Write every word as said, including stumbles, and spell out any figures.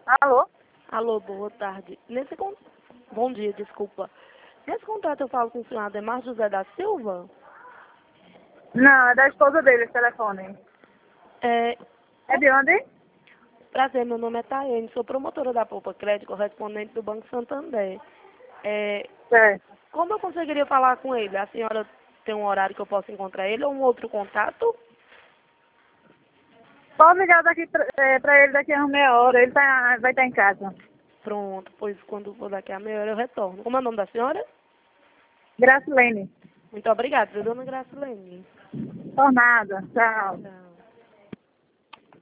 Alô? Alô, boa tarde. Nesse con... Bom dia, desculpa. Nesse contrato eu falo com o senhor Ademar José da Silva. Não, é da esposa dele esse telefone. É... É de onde? Prazer, meu nome é Tayane, sou promotora da Poupa Crédito, correspondente do Banco Santander. É... Certo. Como eu conseguiria falar com ele? A senhora tem um horário que eu possa encontrar ele ou um outro contato? Pode ligar daqui pra, é, pra ele daqui a uma meia hora, ele tá, vai estar em casa. Pronto, pois quando for daqui a meia hora eu retorno. Como é o nome da senhora? Gracilene. Muito obrigada, viu, dona Gracilene? Por nada. Tchau. Tchau.